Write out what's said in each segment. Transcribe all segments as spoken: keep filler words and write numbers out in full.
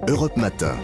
Europe Matin.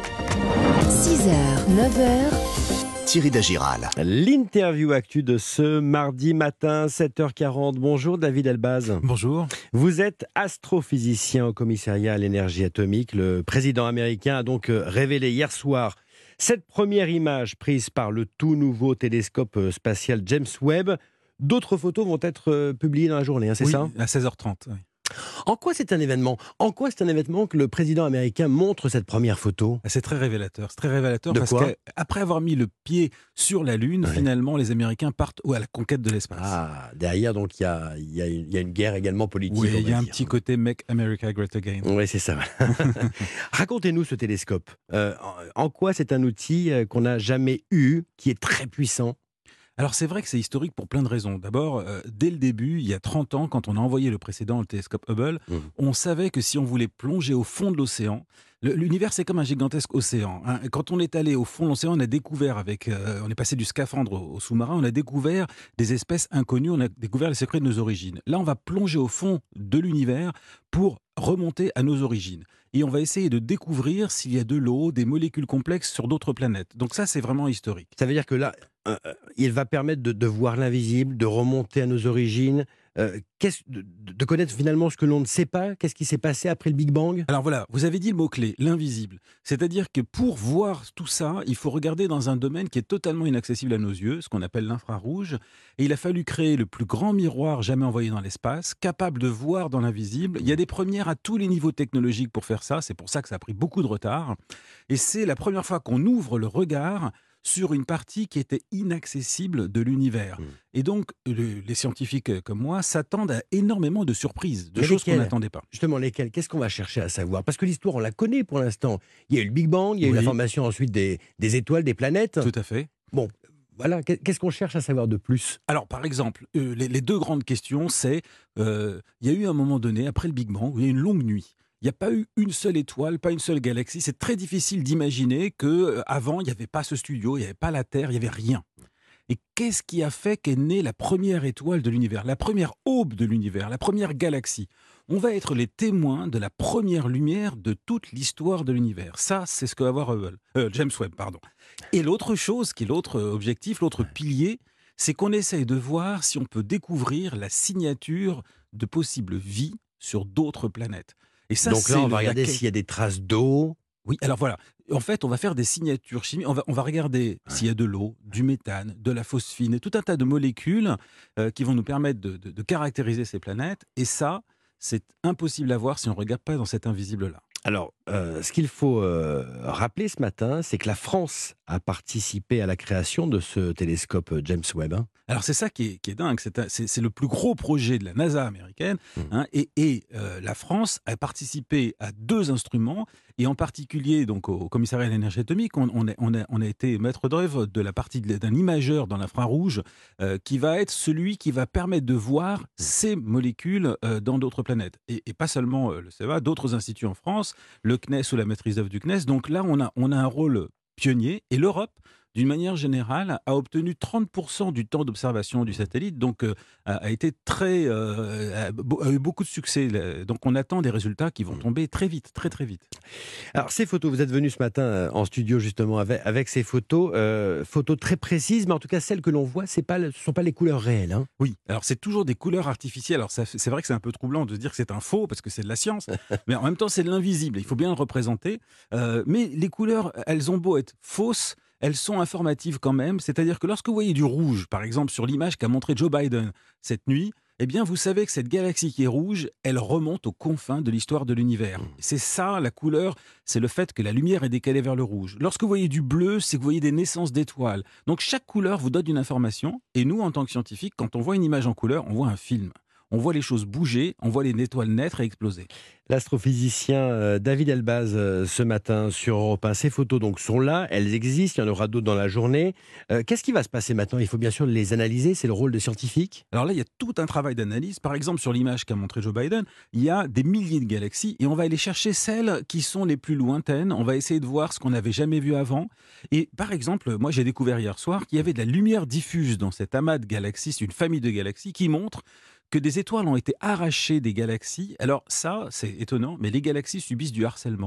six heures, neuf heures. Thierry Dagiral. L'interview actu de ce mardi matin, sept heures quarante. Bonjour David Elbaz. Bonjour. Vous êtes astrophysicien au commissariat à l'énergie atomique. Le président américain a donc révélé hier soir cette première image prise par le tout nouveau télescope spatial James Webb. D'autres photos vont être publiées dans la journée, hein, c'est oui, ça ? à seize heures trente. Oui. En quoi c'est un événement ? En quoi c'est un événement que le président américain montre cette première photo ? C'est très révélateur. C'est très révélateur de parce quoi ? qu'après avoir mis le pied sur la Lune, ouais. finalement, les Américains partent à la conquête de l'espace. Ah, derrière, donc, il y a, y, a y a une guerre également politique. Oui, il y a un petit côté « Make America Great Again ». Oui, c'est ça. Racontez-nous ce télescope. Euh, en, en quoi c'est un outil qu'on n'a jamais eu, qui est très puissant ? Alors c'est vrai que c'est historique pour plein de raisons. D'abord, euh, dès le début, il y a trente ans, quand on a envoyé le précédent, le télescope Hubble, mmh. on savait que si on voulait plonger au fond de l'océan, le, l'univers c'est comme un gigantesque océan. Hein. Quand on est allé au fond de l'océan, on a découvert, avec, euh, on est passé du scaphandre au, au sous-marin, on a découvert des espèces inconnues, on a découvert les secrets de nos origines. Là, on va plonger au fond de l'univers pour remonter à nos origines. Et on va essayer de découvrir s'il y a de l'eau, des molécules complexes sur d'autres planètes. Donc ça, c'est vraiment historique. Ça veut dire que là, euh, il va permettre de, de voir l'invisible, de remonter à nos origines, euh, de, de connaître finalement ce que l'on ne sait pas. Qu'est-ce qui s'est passé après le Big Bang ? Alors voilà, vous avez dit le mot-clé, l'invisible. C'est-à-dire que pour voir tout ça, il faut regarder dans un domaine qui est totalement inaccessible à nos yeux, ce qu'on appelle l'infrarouge. Et il a fallu créer le plus grand miroir jamais envoyé dans l'espace, capable de voir dans l'invisible. Il y a des premières à tous les niveaux technologiques pour faire ça. C'est pour ça que ça a pris beaucoup de retard. Et c'est la première fois qu'on ouvre le regard sur une partie qui était inaccessible de l'univers. Mmh. Et donc, le, les scientifiques comme moi s'attendent à énormément de surprises, de Mais choses lesquelles, qu'on n'attendait pas. Justement, lesquelles ? Qu'est-ce qu'on va chercher à savoir ? Parce que l'histoire, on la connaît pour l'instant. Il y a eu le Big Bang, il y a oui. eu la formation ensuite des, des étoiles, des planètes. Tout à fait. Bon, voilà, qu'est-ce qu'on cherche à savoir de plus ? Alors, par exemple, euh, les, les deux grandes questions, c'est, euh, il y a eu un moment donné, après le Big Bang, où il y a eu une longue nuit. Il n'y a pas eu une seule étoile, pas une seule galaxie. C'est très difficile d'imaginer qu'avant, il n'y avait pas ce studio, il n'y avait pas la Terre, il n'y avait rien. Et qu'est-ce qui a fait qu'est née la première étoile de l'univers, la première aube de l'univers, la première galaxie ? On va être les témoins de la première lumière de toute l'histoire de l'univers. Ça, c'est ce que va voir Hubble, euh, James Webb, pardon. Et l'autre chose, qui est l'autre objectif, l'autre pilier, c'est qu'on essaye de voir si on peut découvrir la signature de possible vie sur d'autres planètes. Et ça, donc là, on va le, regarder laquelle... s'il y a des traces d'eau. Oui, alors voilà. En fait, on va faire des signatures chimiques. On va, on va regarder ouais. s'il y a de l'eau, du méthane, de la phosphine, tout un tas de molécules euh, qui vont nous permettre de, de, de caractériser ces planètes. Et ça, c'est impossible à voir si on ne regarde pas dans cet invisible-là. Alors, euh, ce qu'il faut euh, rappeler ce matin, c'est que la France a participé à la création de ce télescope James Webb. Hein. Alors c'est ça qui est, qui est dingue, c'est, c'est, c'est le plus gros projet de la NASA américaine, mmh. hein, et, et euh, la France a participé à deux instruments, et en particulier donc, au commissariat à l'énergie atomique, on, on, a, on, a, on a été maître d'œuvre de la partie de, d'un imageur dans l'infrarouge, euh, qui va être celui qui va permettre de voir ces molécules euh, dans d'autres planètes. Et, et pas seulement euh, le C E A, d'autres instituts en France, le C N E S ou la maîtrise d'œuvre du C N E S. Donc là, on a, on a un rôle pionnier, et l'Europe, d'une manière générale, a obtenu trente pour cent du temps d'observation du satellite, donc euh, a été très, euh, a eu beaucoup de succès. Donc on attend des résultats qui vont tomber très vite, très très vite. Alors ces photos, vous êtes venu ce matin en studio justement avec, avec ces photos, euh, photos très précises, mais en tout cas celles que l'on voit, c'est pas, ce ne sont pas les couleurs réelles. Hein. Oui, alors c'est toujours des couleurs artificielles. Alors ça, c'est vrai que c'est un peu troublant de se dire que c'est un faux, parce que c'est de la science, mais en même temps c'est de l'invisible, il faut bien le représenter. Euh, mais les couleurs, elles ont beau être fausses, elles sont informatives quand même, c'est-à-dire que lorsque vous voyez du rouge, par exemple sur l'image qu'a montré Joe Biden cette nuit, eh bien vous savez que cette galaxie qui est rouge, elle remonte aux confins de l'histoire de l'univers. C'est ça, la couleur, c'est le fait que la lumière est décalée vers le rouge. Lorsque vous voyez du bleu, c'est que vous voyez des naissances d'étoiles. Donc chaque couleur vous donne une information, et nous, en tant que scientifiques, quand on voit une image en couleur, on voit un film. On voit les choses bouger, on voit les étoiles naître et exploser. L'astrophysicien David Elbaz ce matin sur Europe un. Ces photos donc sont là, elles existent, il y en aura d'autres dans la journée. Euh, qu'est-ce qui va se passer maintenant ? Il faut bien sûr les analyser, c'est le rôle des scientifiques. Alors là, il y a tout un travail d'analyse. Par exemple, sur l'image qu'a montré Joe Biden, il y a des milliers de galaxies et on va aller chercher celles qui sont les plus lointaines. On va essayer de voir ce qu'on n'avait jamais vu avant. Et par exemple, moi j'ai découvert hier soir qu'il y avait de la lumière diffuse dans cet amas de galaxies, une famille de galaxies qui montre que des étoiles ont été arrachées des galaxies. Alors ça, c'est étonnant, mais les galaxies subissent du harcèlement.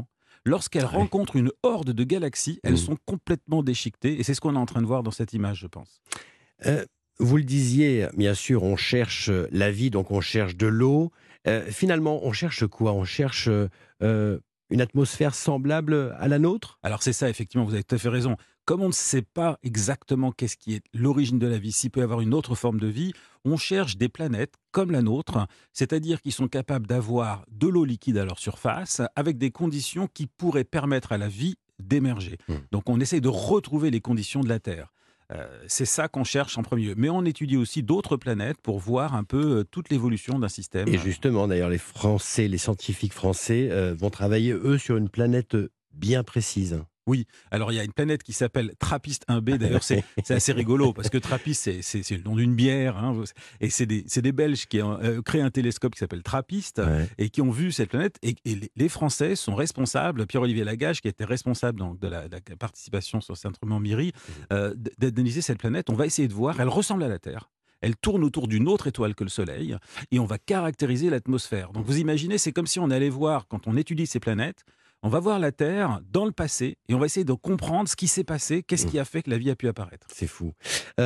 lorsqu'elles Ouais. rencontrent une horde de galaxies, elles Mmh. sont complètement déchiquetées. Et c'est ce qu'on est en train de voir dans cette image, je pense. Euh, vous le disiez, bien sûr, on cherche la vie, donc on cherche de l'eau. Euh, finalement, on cherche quoi? On cherche euh, une atmosphère semblable à la nôtre? Alors c'est ça, effectivement, vous avez tout à fait raison. Comme on ne sait pas exactement qu'est-ce qui est l'origine de la vie, s'il peut y avoir une autre forme de vie, on cherche des planètes comme la nôtre, c'est-à-dire qui sont capables d'avoir de l'eau liquide à leur surface, avec des conditions qui pourraient permettre à la vie d'émerger. Mmh. Donc on essaie de retrouver les conditions de la Terre. Euh, c'est ça qu'on cherche en premier lieu. Mais on étudie aussi d'autres planètes pour voir un peu euh, toute l'évolution d'un système. Et justement, d'ailleurs, les Français, les scientifiques français euh, vont travailler, eux, sur une planète bien précise. Oui, alors il y a une planète qui s'appelle Trappist un B, d'ailleurs c'est c'est assez rigolo, parce que Trappist c'est- c'est c'est le nom d'une bière, hein, et c'est des, c'est des Belges qui ont euh, créé un télescope qui s'appelle Trappist, Ouais. et qui ont vu cette planète, et, et les, les Français sont responsables, Pierre-Olivier Lagage, qui était responsable donc, de, la, de la participation sur cet instrument MIRI, euh, d- d'analyser cette planète. On va essayer de voir, elle ressemble à la Terre. Elle tourne autour d'une autre étoile que le Soleil, et on va caractériser l'atmosphère. Donc vous imaginez, c'est comme si on allait voir, quand on étudie ces planètes, on va voir la Terre dans le passé et on va essayer de comprendre ce qui s'est passé, qu'est-ce qui a fait que la vie a pu apparaître. C'est fou.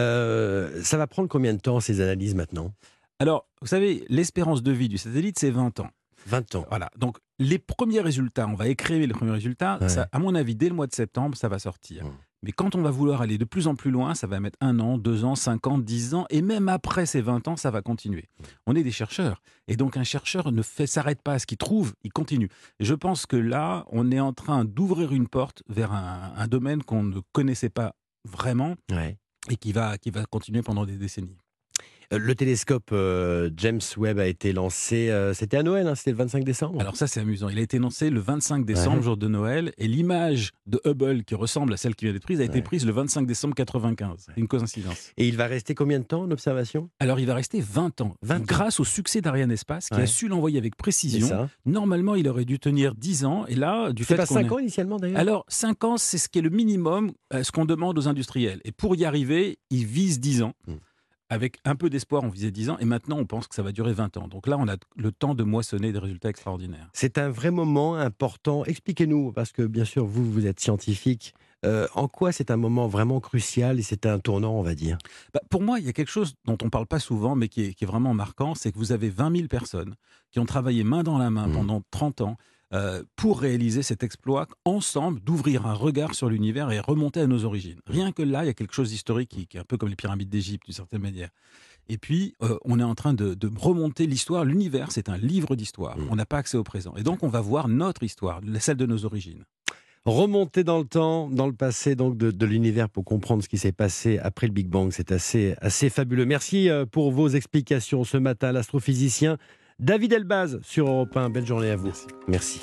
Euh, ça va prendre combien de temps, ces analyses, maintenant? Alors, vous savez, l'espérance de vie du satellite, c'est vingt ans. vingt ans. Voilà, donc les premiers résultats, on va écrire les premiers résultats, Ouais. ça, à mon avis, dès le mois de septembre, ça va sortir. Mmh. Mais quand on va vouloir aller de plus en plus loin, ça va mettre un an, deux ans, cinq ans, dix ans, et même après ces vingt ans, ça va continuer. On est des chercheurs, et donc un chercheur ne fait, s'arrête pas à ce qu'il trouve, il continue. Et je pense que là, on est en train d'ouvrir une porte vers un, un domaine qu'on ne connaissait pas vraiment, Ouais. et qui va, qui va continuer pendant des décennies. Euh, Le télescope euh, James Webb a été lancé, euh, c'était à Noël, hein, c'était le vingt-cinq décembre. Alors ça, c'est amusant. Il a été lancé le vingt-cinq décembre, Ouais. jour de Noël, et l'image de Hubble, qui ressemble à celle qui vient d'être prise, a été Ouais. prise le vingt-cinq décembre quatre-vingt-quinze. Une coïncidence. Et il va rester combien de temps en observation? Alors, il va rester vingt ans. vingt ans. Grâce au succès d'Ariane Espace, qui Ouais. a su l'envoyer avec C'est précision. ça. Normalement, il aurait dû tenir dix ans, et là, du C'est fait pas qu'on cinq est- ans initialement, d'ailleurs? Alors, cinq ans, c'est ce qui est le minimum, euh, ce qu'on demande aux industriels. Et pour y arriver, ils visent dix ans. Mm. Avec un peu d'espoir, on visait dix ans, et maintenant, on pense que ça va durer vingt ans. Donc là, on a le temps de moissonner des résultats extraordinaires. C'est un vrai moment important. Expliquez-nous, parce que bien sûr, vous, vous êtes scientifique. Euh, en quoi c'est un moment vraiment crucial et c'est un tournant, on va dire? Bah, pour moi, il y a quelque chose dont on ne parle pas souvent, mais qui est, qui est vraiment marquant, c'est que vous avez vingt mille personnes qui ont travaillé main dans la main Mmh. pendant trente ans euh, pour réaliser cet exploit, ensemble, d'ouvrir un regard sur l'univers et remonter à nos origines. Rien que là, il y a quelque chose d'historique qui, qui est un peu comme les pyramides d'Égypte, d'une certaine manière. Et puis, euh, on est en train de, de remonter l'histoire. L'univers, c'est un livre d'histoire. Mmh. On n'a pas accès au présent. Et donc, on va voir notre histoire, celle de nos origines. Remonter dans le temps, dans le passé donc de, de l'univers pour comprendre ce qui s'est passé après le Big Bang, c'est assez, assez fabuleux. Merci euh, pour vos explications ce matin, l'astrophysicien David Elbaz sur Europe un. Belle journée à vous. Merci.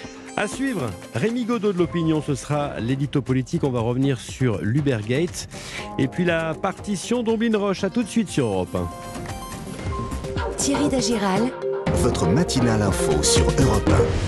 À suivre, Rémi Godot de l'Opinion, ce sera l'édito politique. On va revenir sur l'Ubergate. Et puis la partition d'Omblin Roche. À tout de suite sur Europe un. Thierry Dagiral, Votre matinale info sur Europe un.